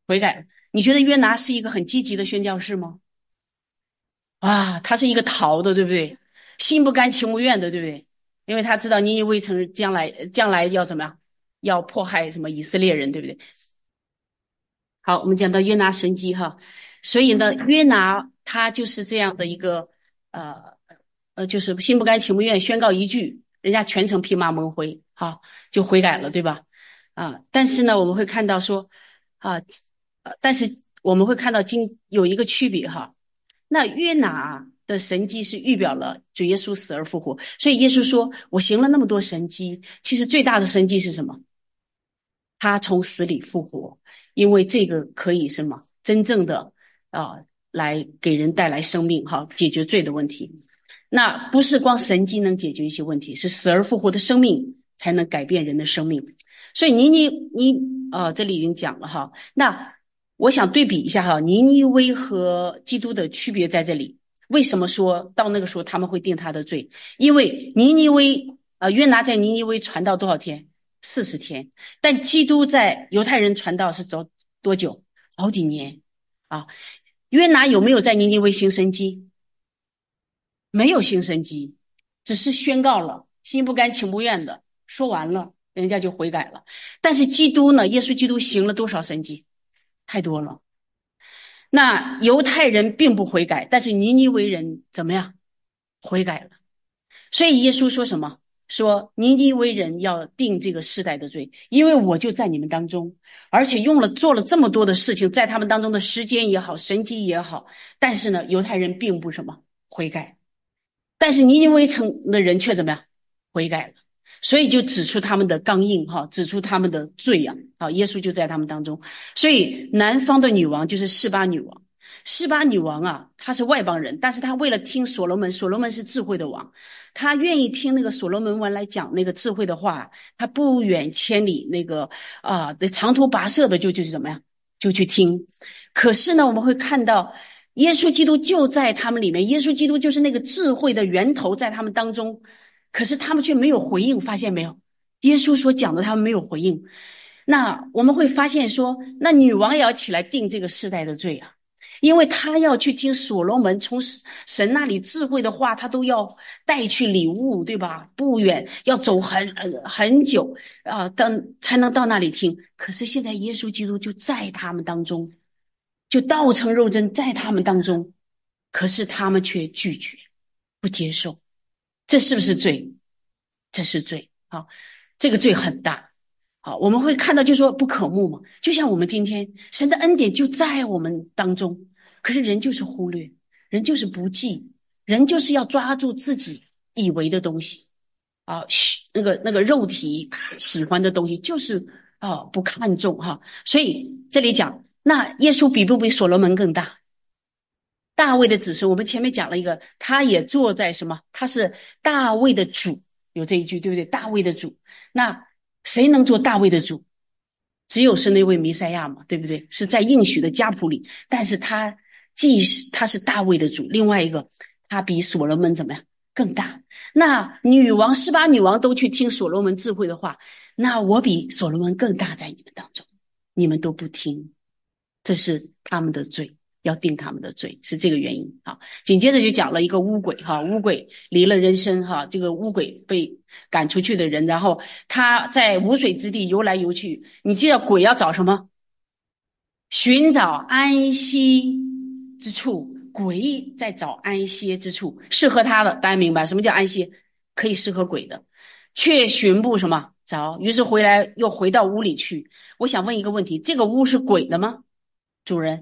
悔改了。你觉得约拿是一个很积极的宣教士吗？啊，他是一个逃的，对不对？心不甘情不愿的，对不对？因为他知道尼尼微城将来将来要怎么样，要迫害什么以色列人，对不对？好，我们讲到约拿神机哈，所以呢，约拿他就是这样的一个呃呃，就是心不甘情不愿，宣告一句，人家全程披麻蒙灰，哈，就悔改了，对吧？啊，但是呢，我们会看到说啊，呃但是我们会看到今有一个区别哈，那约拿的神迹是预表了主耶稣死而复活，所以耶稣说我行了那么多神迹，其实最大的神迹是什么？他从死里复活，因为这个可以什么真正的啊、呃、来给人带来生命哈，解决罪的问题。那不是光神迹能解决一些问题，是死而复活的生命才能改变人的生命。所以尼尼尼呃这里已经讲了哈，那我想对比一下哈，尼尼微和基督的区别在这里。为什么说到那个时候他们会定他的罪？因为尼尼微呃约拿在尼尼微传道多少天？四十天。但基督在犹太人传道是多多久？好几年啊。约拿有没有在尼尼微行神迹？没有行神迹，只是宣告了，心不甘情不愿的说完了，人家就悔改了。但是基督呢？耶稣基督行了多少神迹？太多了。那犹太人并不悔改，但是尼尼微人怎么样？悔改了。所以耶稣说什么？说尼尼微人要定这个世代的罪，因为我就在你们当中，而且用了做了这么多的事情，在他们当中的时间也好，神迹也好，但是呢，犹太人并不什么悔改，但是尼尼微城的人却怎么样？悔改了。所以就指出他们的刚硬哈，指出他们的罪呀、啊，耶稣就在他们当中。所以南方的女王就是示巴女王，示巴女王啊，她是外邦人，但是她为了听所罗门，所罗门是智慧的王，她愿意听那个所罗门王来讲那个智慧的话，她不远千里那个啊，的长途跋涉的就就是怎么样，就去听。可是呢，我们会看到耶稣基督就在他们里面，耶稣基督就是那个智慧的源头，在他们当中。可是他们却没有回应，发现没有？耶稣所讲的他们没有回应。那我们会发现说，那女王也要起来定这个世代的罪啊，因为她要去听所罗门从神那里智慧的话，她都要带去礼物，对吧？不远，要走很很久啊，等才能到那里听。可是现在耶稣基督就在他们当中，就道成肉身在他们当中，可是他们却拒绝，不接受。这是不是罪？这是罪啊！这个罪很大。好，我们会看到就说不可慕嘛，就像我们今天神的恩典就在我们当中，可是人就是忽略，人就是不记，人就是要抓住自己以为的东西啊，那个那个肉体喜欢的东西，就是啊不看重哈。所以这里讲，那耶稣比不比所罗门更大？大卫的子孙，我们前面讲了一个，他也坐在什么？他是大卫的主，有这一句，对不对？大卫的主，那谁能做大卫的主？只有是那位弥赛亚嘛，对不对？是在应许的家谱里，但是他既是他是大卫的主，另外一个他比所罗门怎么样更大？那女王示巴女王都去听所罗门智慧的话，那我比所罗门更大，在你们当中，你们都不听，这是他们的罪。要定他们的罪，是这个原因啊。紧接着就讲了一个污鬼哈，污鬼离了人身哈，这个污鬼被赶出去的人，然后他在无水之地游来游去。你记得鬼要找什么？寻找安息之处，鬼在找安歇之处，适合他的，大家明白什么叫安歇？可以适合鬼的，却寻不什么着，于是回来又回到屋里去。我想问一个问题，这个屋是鬼的吗？主人？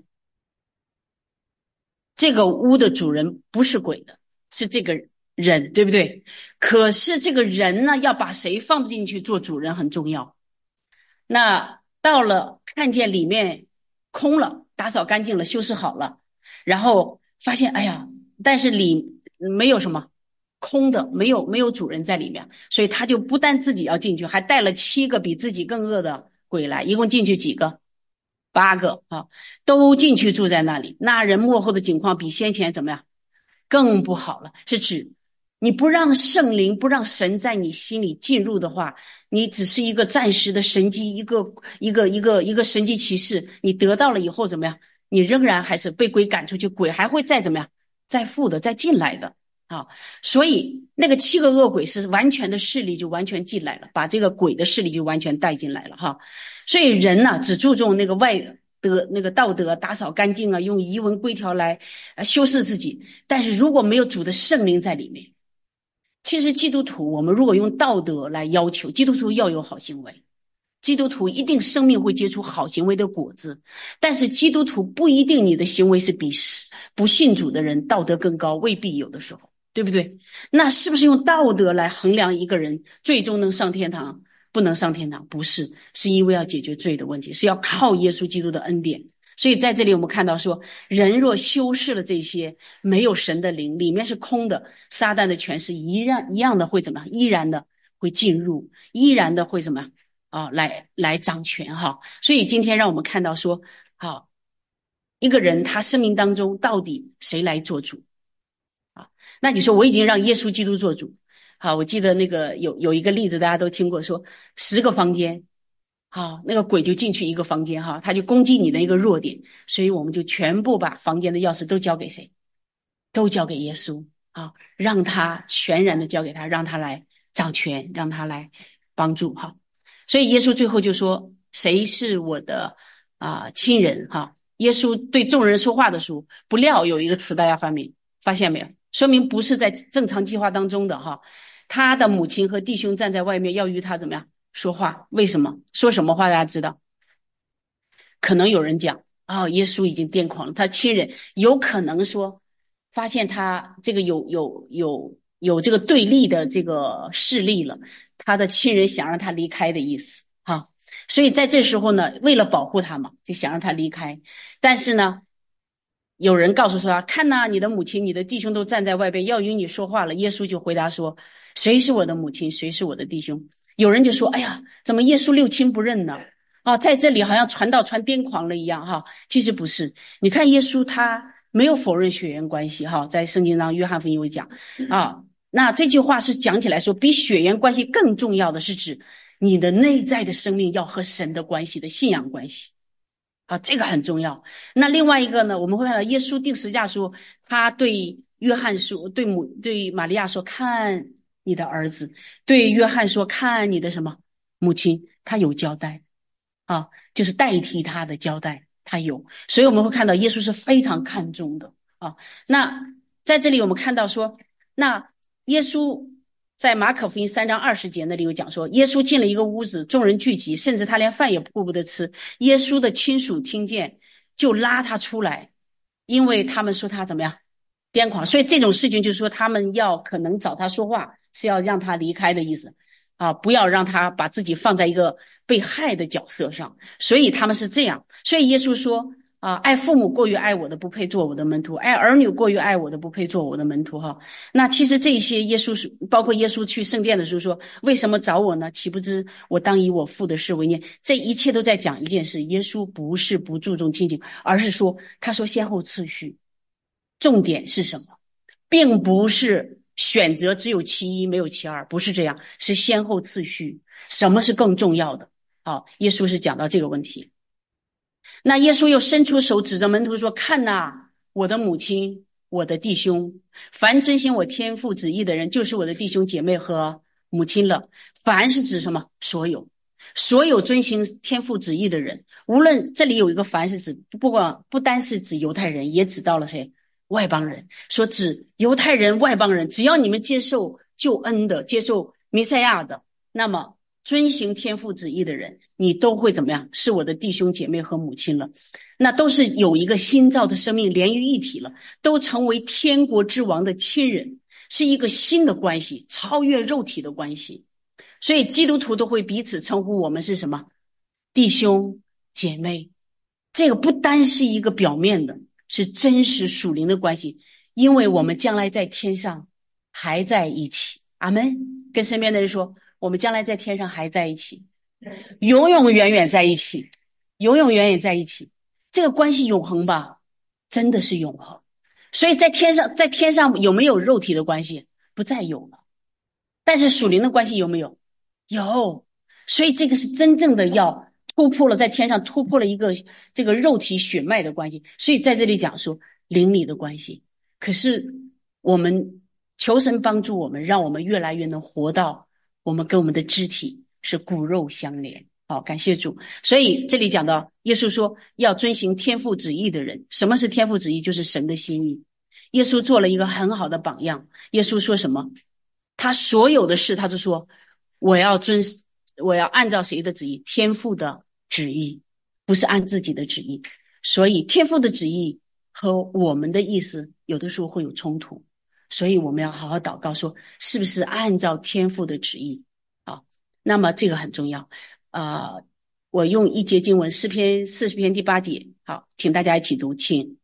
这个屋的主人不是鬼的，是这个人，对不对？可是这个人呢，要把谁放进去做主人很重要。那到了看见里面空了，打扫干净了，修饰好了，然后发现，哎呀，但是里没有什么空的，没有没有主人在里面，所以他就不但自己要进去，还带了七个比自己更恶的鬼来，一共进去几个？八个啊，都进去住在那里。那人幕后的境况比先前怎么样？更不好了。是指你不让圣灵，不让神在你心里进入的话，你只是一个暂时的神迹，一个一个一个一个神迹奇事，你得到了以后怎么样？你仍然还是被鬼赶出去，鬼还会再怎么样？再复的，再进来的啊！所以那个七个恶鬼是完全的势力就完全进来了，把这个鬼的势力就完全带进来了哈。所以人呢、啊，只注重那个外德那个道德打扫干净啊，用仪文规条来呃修饰自己，但是如果没有主的圣灵在里面，其实基督徒我们如果用道德来要求，基督徒要有好行为。基督徒一定生命会结出好行为的果子，但是基督徒不一定你的行为是比不信主的人道德更高，未必有的时候，对不对？那是不是用道德来衡量一个人最终能上天堂，不能上天堂？不是，是因为要解决罪的问题，是要靠耶稣基督的恩典。所以在这里我们看到说，人若修饰了这些，没有神的灵，里面是空的，撒旦的权势一样一样的会怎么样？依然的会进入，依然的会怎么样？啊，来来掌权哈，所以今天让我们看到说，好，一个人他生命当中到底谁来做主啊？那你说我已经让耶稣基督做主，好，我记得那个有有一个例子大家都听过，说十个房间，好，那个鬼就进去一个房间哈，他就攻击你的一个弱点，所以我们就全部把房间的钥匙都交给谁？都交给耶稣啊，让他全然的交给他，让他来掌权，让他来帮助哈。所以耶稣最后就说，谁是我的啊、呃、亲人哈？耶稣对众人说话的时候，不料有一个词大家发明发现没有？说明不是在正常计划当中的哈。他的母亲和弟兄站在外面要与他怎么样说话？为什么？说什么话大家知道？可能有人讲啊、哦，耶稣已经癫狂了，他亲人有可能说发现他这个有有有有这个对立的这个势力了，他的亲人想让他离开的意思哈，所以在这时候呢，为了保护他嘛，就想让他离开。但是呢，有人告诉说，看呐、啊，你的母亲、你的弟兄都站在外边，要与你说话了。耶稣就回答说，谁是我的母亲，谁是我的弟兄？有人就说，哎呀，怎么耶稣六亲不认呢？啊，在这里好像传道传癫狂了一样哈，其实不是。你看耶稣他没有否认血缘关系哈，在圣经上约翰福音有讲啊，那这句话是讲起来说，比血缘关系更重要的是指你的内在的生命要和神的关系的信仰关系。啊，这个很重要。那另外一个呢，我们会看到耶稣定十架说，他对约翰说，对母对玛利亚说，看你的儿子；对约翰说，看你的什么母亲。他有交代啊，就是代替他的交代，他有。所以我们会看到耶稣是非常看重的啊。那在这里我们看到说，那耶稣在马可福音三章二十节那里有讲说，耶稣进了一个屋子，众人聚集，甚至他连饭也顾不得吃。耶稣的亲属听见，就拉他出来，因为他们说他怎么样癫狂。所以这种事情就是说，他们要可能找他说话，是要让他离开的意思啊，不要让他把自己放在一个被害的角色上。所以他们是这样。所以耶稣说啊，爱父母过于爱我的不配做我的门徒，爱儿女过于爱我的不配做我的门徒哈。那其实这些耶稣包括耶稣去圣殿的时候说，为什么找我呢？岂不知我当以我父的事为念。这一切都在讲一件事，耶稣不是不注重亲情，而是说他说先后次序，重点是什么？并不是选择只有其一没有其二，不是这样，是先后次序，什么是更重要的？好，耶稣是讲到这个问题。那耶稣又伸出手指着门徒说，看哪，我的母亲，我的弟兄，凡遵行我天父旨意的人，就是我的弟兄姐妹和母亲了。凡是指什么？所有所有遵行天父旨意的人，无论这里有一个凡是指不管不单是指犹太人，也指到了谁？外邦人。说指犹太人外邦人，只要你们接受救恩的，接受弥赛亚的，那么遵行天父旨意的人，你都会怎么样？是我的弟兄姐妹和母亲了。那都是有一个新造的生命连于一体了，都成为天国之王的亲人，是一个新的关系，超越肉体的关系。所以基督徒都会彼此称呼我们是什么？弟兄姐妹。这个不单是一个表面的，是真实属灵的关系，因为我们将来在天上还在一起。阿们。跟身边的人说，我们将来在天上还在一起，永永远远在一起，永永远远在一起。这个关系永恒吧？真的是永恒。所以在天上，在天上有没有肉体的关系？ 不再有了。但是属灵的关系有没有？有。所以这个是真正的要突破了，在天上突破了一个这个肉体血脉的关系。所以在这里讲说灵里的关系。可是我们求神帮助我们，让我们越来越能活到我们跟我们的肢体是骨肉相连。好，感谢主。所以这里讲到耶稣说要遵行天父旨意的人。什么是天父旨意？就是神的心意。耶稣做了一个很好的榜样。耶稣说什么？他所有的事他就说我要遵我要按照谁的旨意？天父的旨意，不是按自己的旨意。所以天父的旨意和我们的意思有的时候会有冲突，所以我们要好好祷告说是不是按照天父的旨意。好，那么这个很重要。呃，我用一节经文诗篇四十篇第八节，好，请大家一起读，请。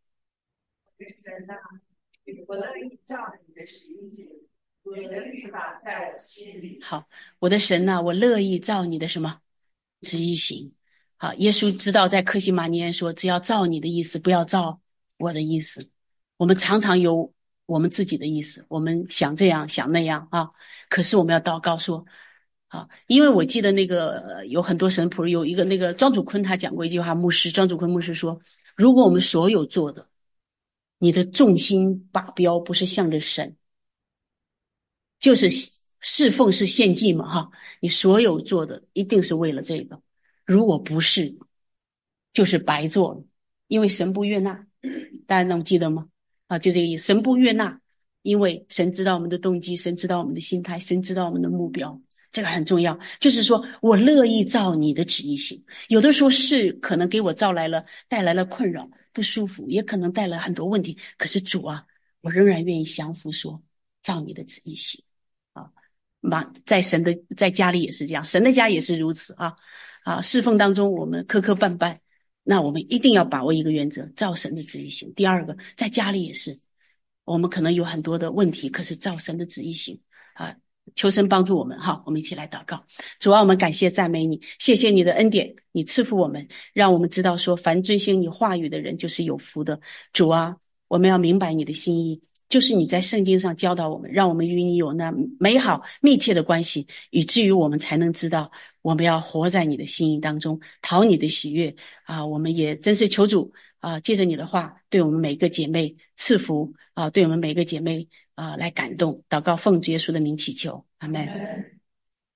我乐意照你的旨意行，你的律法在我心里。好，我的神啊，我乐意照你的什么旨意行。好，耶稣知道在客西马尼园说只要照你的意思，不要照我的意思。我们常常有我们自己的意思，我们想这样想那样啊，可是我们要祷告说啊，因为我记得那个有很多神仆，有一个那个庄主坤他讲过一句话，牧师庄主坤牧师说，如果我们所有做的你的重心靶标不是向着神，就是侍奉是献祭嘛哈，你所有做的一定是为了这个，如果不是就是白做了，因为神不悦纳。大家能记得吗？啊，就这个意思，神不悦纳，因为神知道我们的动机，神知道我们的心态，神知道我们的目标，这个很重要。就是说我乐意照你的旨意行。有的时候是可能给我造来了带来了困扰不舒服，也可能带来很多问题，可是主啊，我仍然愿意降服说照你的旨意行啊。在神的在家里也是这样，神的家也是如此啊啊！侍奉当中我们磕磕绊绊，那我们一定要把握一个原则，照神的旨意行。第二个，在家里也是，我们可能有很多的问题，可是照神的旨意行啊。求神帮助我们哈，我们一起来祷告。主啊，我们感谢赞美你，谢谢你的恩典，你赐福我们，让我们知道说凡遵行你话语的人就是有福的。主啊，我们要明白你的心意，就是你在圣经上教导我们，让我们与你有那美好密切的关系，以至于我们才能知道我们要活在你的心意当中，讨你的喜悦啊！我们也真是求主啊，借着你的话对我们每个姐妹赐福啊，对我们每个姐妹啊来感动。祷告奉主耶稣的名祈求，阿们。